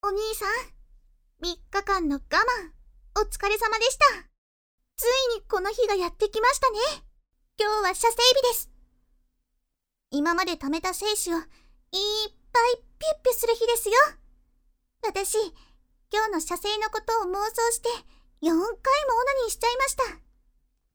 お兄さん、3日間の我慢、お疲れ様でした。ついにこの日がやってきましたね。今日は射精日です。今まで貯めた精子をいっぱいピュッピュする日ですよ。私、今日の射精のことを妄想して4回もオナニーしちゃいました。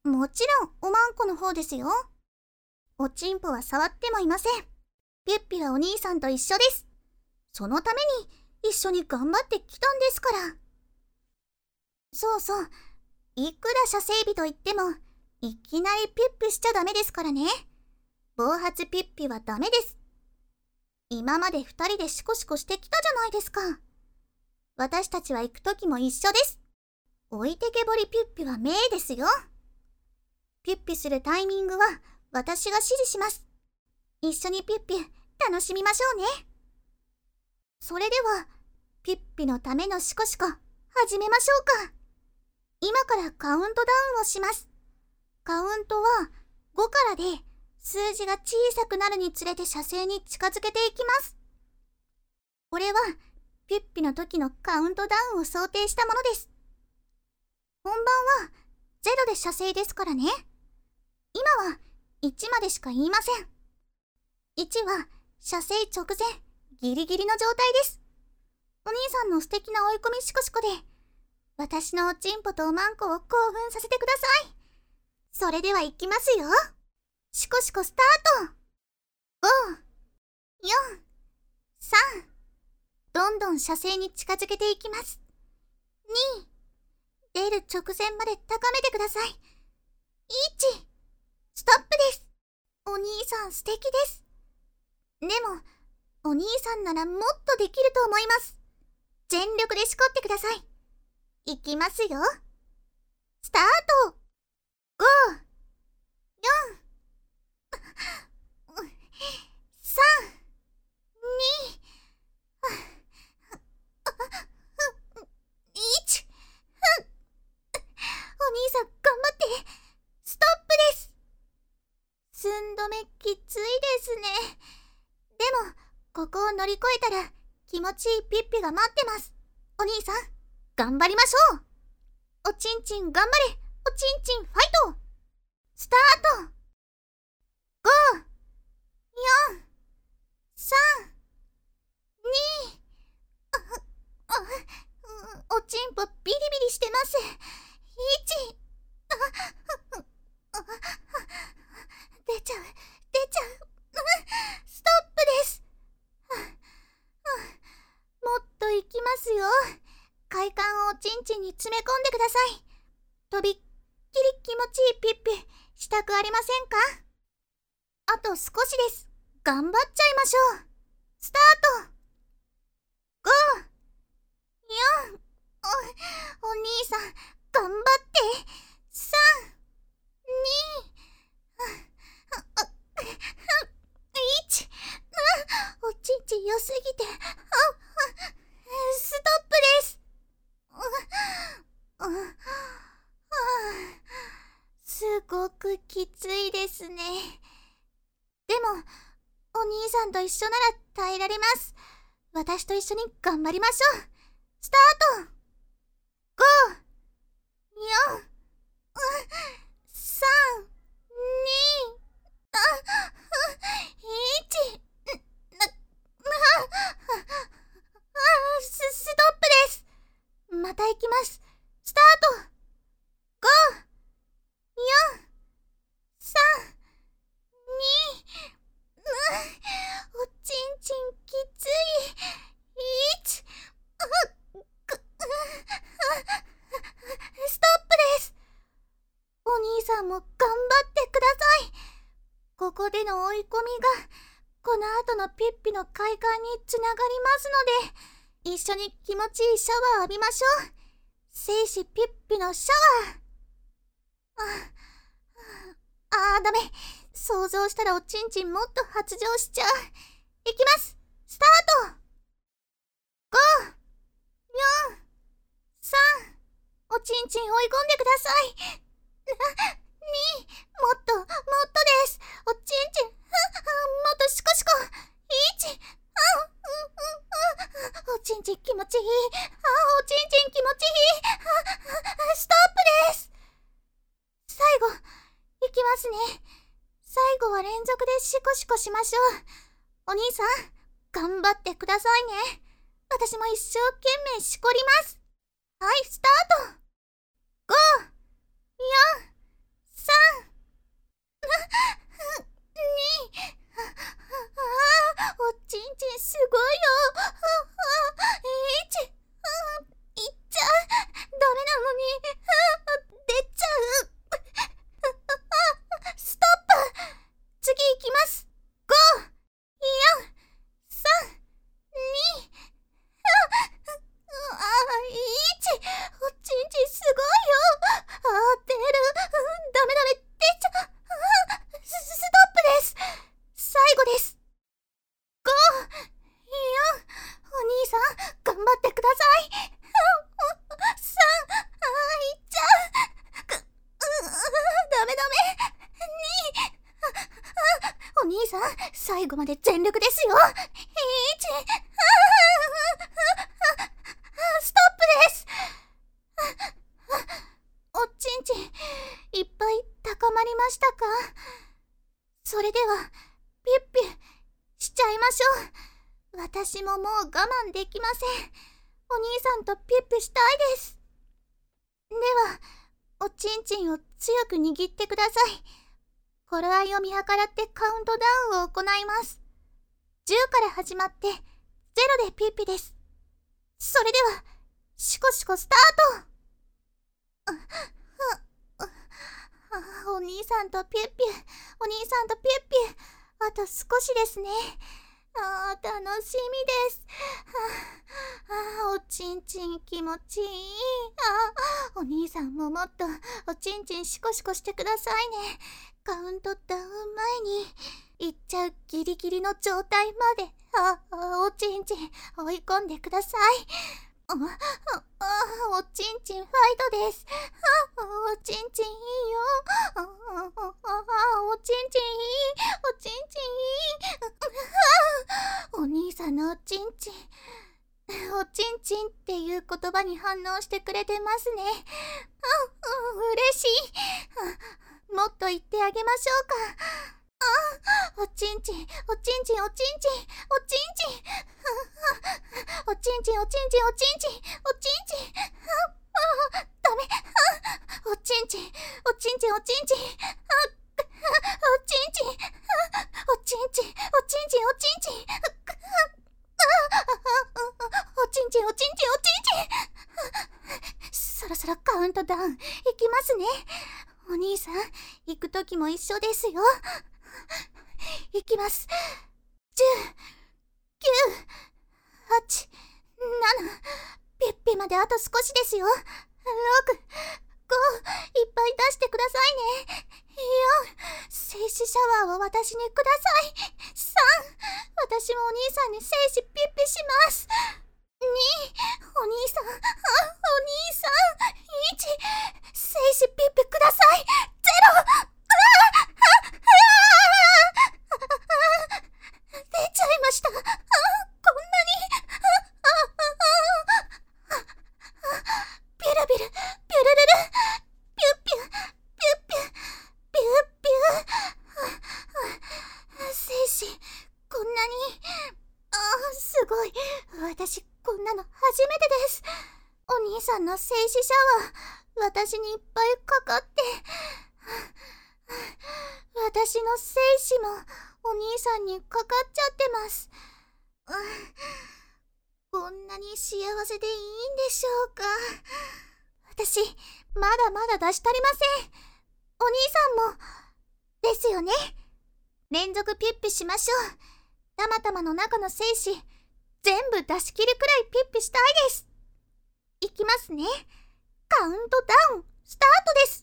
もちろんおまんこの方ですよ。おちんぽは触ってもいません。ピュッピはお兄さんと一緒です。そのために一緒に頑張ってきたんですから。そうそう、いくら射精日と言ってもいきなりピュッピュしちゃダメですからね。暴発ピュッピュはダメです。今まで2人でシコシコしてきたじゃないですか。私たちは行くときも一緒です。置いてけぼりピュッピュは命ですよ。ピュッピュするタイミングは私が指示します。一緒にピュッピュ楽しみましょうね。それではピュッピュのためのシコシコ始めましょうか。今からカウントダウンをします。カウントは5からで数字が小さくなるにつれて射精に近づけていきます。これはピュッピュの時のカウントダウンを想定したものです。本番は0で射精ですからね。今は1までしか言いません。1は射精直前ギリギリの状態です。お兄さんの素敵な追い込みシコシコで私のおちんぽとおまんこを興奮させてください。それでは行きますよ。シコシコスタート。5、4、3。どんどん射精に近づけていきます。2、出る直前まで高めてください。1、ストップです。お兄さん素敵です。でも、お兄さんならもっとできると思います。全力でしこってください。いきますよ。スタート。5、4、3、2、1。お兄さん頑張って。ストップです。寸止めきついですね。でも、ここを乗り越えたら気持ちいいピッピが待ってます。お兄さん、頑張りましょう。おちんちん頑張れ。おちんちんファイト。スタート。5、4、3、2。おちんぽビリビリしてます。1。出ちゃう。ストップです。もっと行きますよ。快感をおちんちんに詰め込んでください。とびっきり気持ちいいピッピしたくありませんか？あと少しです。頑張っちゃいましょう。スタート。5、4、お兄さん頑張って。3、2、1。おちんちん良すぎてストップです。すごくきついですね。でもお兄さんと一緒なら耐えられます。私と一緒に頑張りましょう。スタート。5、4、3、2、1。ストップです。また行きます。スタート。5、4、3、2。おちんちんきつい。1。ストップです。お兄さんも頑張ってください。ここでの追い込みがこの後のピッピの快感につながりますので、一緒に気持ちいいシャワー浴びましょう。精子ピッピのシャワー。ダメ。想像したらおちんちんもっと発情しちゃう。いきます。スタート。5、4、3。おちんちん追い込んでください。2、もっとです。おちんちん、もっとシコシコ。1。 おちんちん気持ちいい。おちんちん気持ちいい。ストップです。最後、いきますね。最後は連続でシコシコしましょう。お兄さん、頑張ってくださいね。私も一生懸命しこります。はい、スタート。5、4、3、2、おちんちんすごいよ。1、いっちゃう。ダメなのに、出ちゃう。ストップ。次行きます。5、4、3、2、1、おちんちんすごいよ。出る。ダメ、出ちゃう。ストップです。最後です。5、4、お兄さん、頑張ってください。3、いっちゃう。ダメ。2、お兄さん、最後まで全力ですよ。1、ストップです。おちんちん、いっぱい高まりましたか？それでは、ピュッピュしちゃいましょう。私ももう我慢できません。お兄さんとピュッピュしたいです。では、おちんちんを強く握ってください。頃合いを見計らってカウントダウンを行います。10から始まって0でピュッピュです。それでは、シコシコスタート。お兄さんとピュッピュ、お兄さんとピュッピュ、あと少しですね。楽しみです。おちんちん気持ちいい。お兄さんももっとおちんちんシコシコしてくださいね。カウントダウン前に行っちゃうギリギリの状態まで、おちんちん追い込んでください。おちんちんファイトです。おちんちんいいよ。おちんちんいい。おちんちんいい。お兄さんのおちんちん。おちんちんっていう言葉に反応してくれてますね。嬉しい。もっと言ってあげましょうか。おちんちん、おちんちん、おちんちん、おちんちん。おちんちん、おちんちん、おちんちん、おちんちん。ダメ。おちんちん、おちんちん、おちんちん。おちんちん、おちんちん、おちんちん、おちんちん。おちんちん、おちんちん、おちんちん。そろそろカウントダウンいきますね。お兄さん、行くときも一緒ですよ。いきます。10、9、8、7、ピッピまであと少しですよ。6、5、いっぱい出してくださいね。4、静止シャワーを私にください。3、私もお兄さんに静止ピッピします。2、お兄さん、お兄さん。1、静止ピッピください。0、出ちゃいました。こんなに。ピュルピュル、ピュルルル、ピュッピュ、ピュッピュ、ピュッピュ。静止、こんなに。すごい。私、こんなの初めてです。お兄さんの静止シャワー、私にいっぱいかかって。私の精子もお兄さんにかかっちゃってます。こんなに幸せでいいんでしょうか。私、まだまだ出し足りません。お兄さんも、ですよね。連続ピッピしましょう。たまたまの中の精子、全部出し切るくらいピッピしたいです。いきますね。カウントダウン、スタートです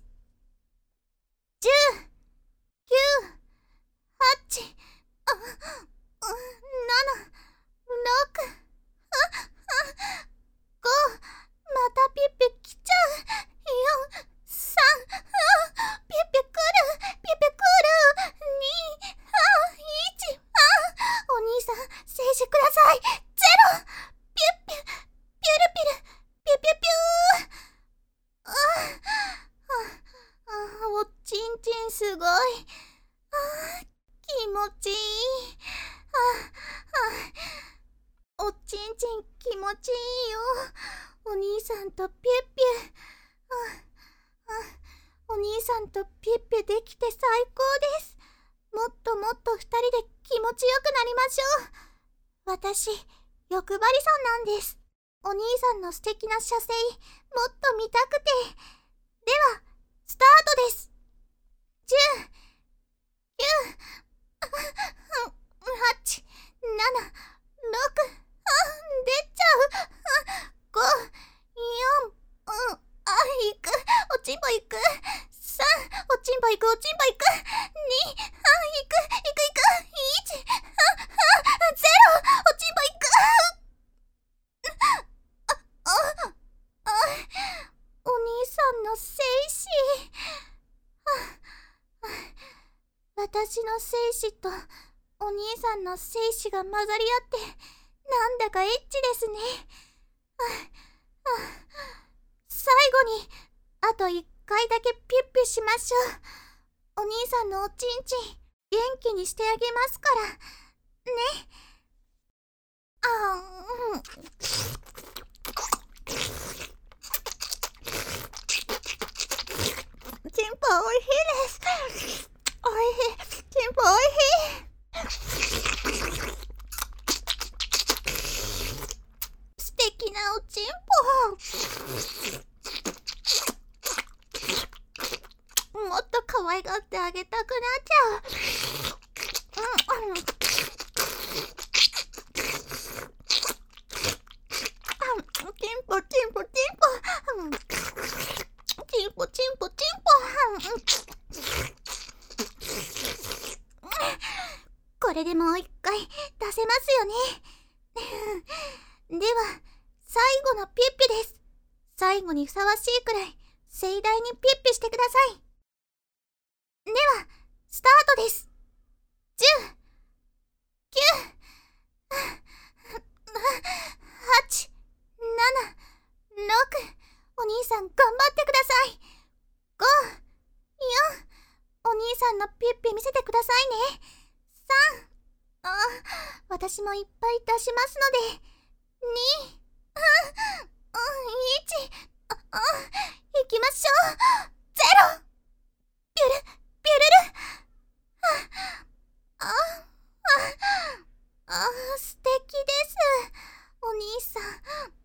。10、9、8、7、6、5、またピッピ来ちゃう。4、3、ピッピ来る、ピッピ来る。2、1、お兄さん、静止ください。気持ちいい。おちんちん気持ちいいよ。お兄さんとピュッピュ。お兄さんとピュッピュできて最高です。もっともっと二人で気持ちよくなりましょう。私、欲張りさんなんです。お兄さんの素敵な射精、もっと見たくて。では、スタートです。10、9、8、7、6、出ちゃう。5、4、いく。おちんぽいく。3、おちんぽいく、おちんぽいく。2、いく。1、0、おちんぽいく。お兄さんの精子。私の精子とお兄さんの精子が混ざり合って、なんだかエッチですね。最後に、あと1回だけピュッピュしましょう。お兄さんのおちんちん、元気にしてあげますから。ね。チンポおいしいです。おいしい。チンポおいしい。素敵なおちんぽ。もっと可愛がってあげたくなっちゃう。チンポチンポチンポ。チンポチンポチンポ。これでもう一回出せますよね。では、最後のピュッピュです。最後にふさわしいくらい盛大にピュッピュしてください。では、スタートです。10、9、8、7、6、お兄さん頑張ってください。5、4、お兄さんのピュッピュ見せてくださいね。3、私もいっぱい出しますので。2、1、行きましょう。0、ピュル、ピュルル。素敵です。お兄さん。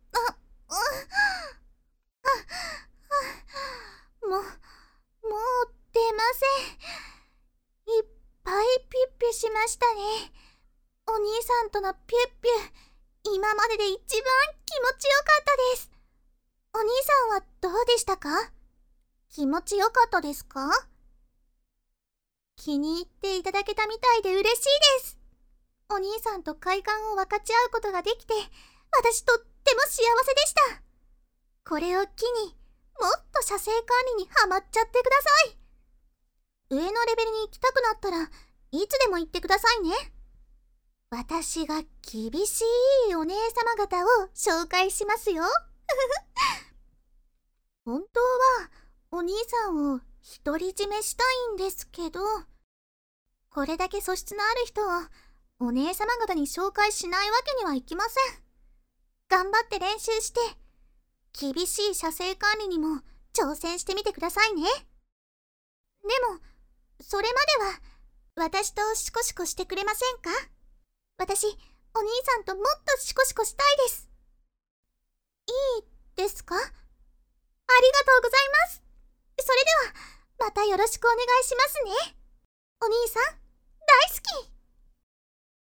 もう出ません。いっぱいピュッピュしましたね。お兄さんとのピュッピュ、今までで一番気持ちよかったです。お兄さんはどうでしたか？気持ちよかったですか？気に入っていただけたみたいで嬉しいです。お兄さんと快感を分かち合うことができて、私とっても幸せでした。これを機にもっと射精管理にハマっちゃってください。上のレベルに行きたくなったらいつでも言ってくださいね。私が厳しいお姉様方を紹介しますよ。本当はお兄さんを独り占めしたいんですけど、これだけ素質のある人をお姉様方に紹介しないわけにはいきません。頑張って練習して厳しい射精管理にも挑戦してみてくださいね。でもそれまでは私とシコシコしてくれませんか？私、お兄さんともっとシコシコしたいです。いいですか？ありがとうございます。それではまたよろしくお願いしますね。お兄さん、大好き。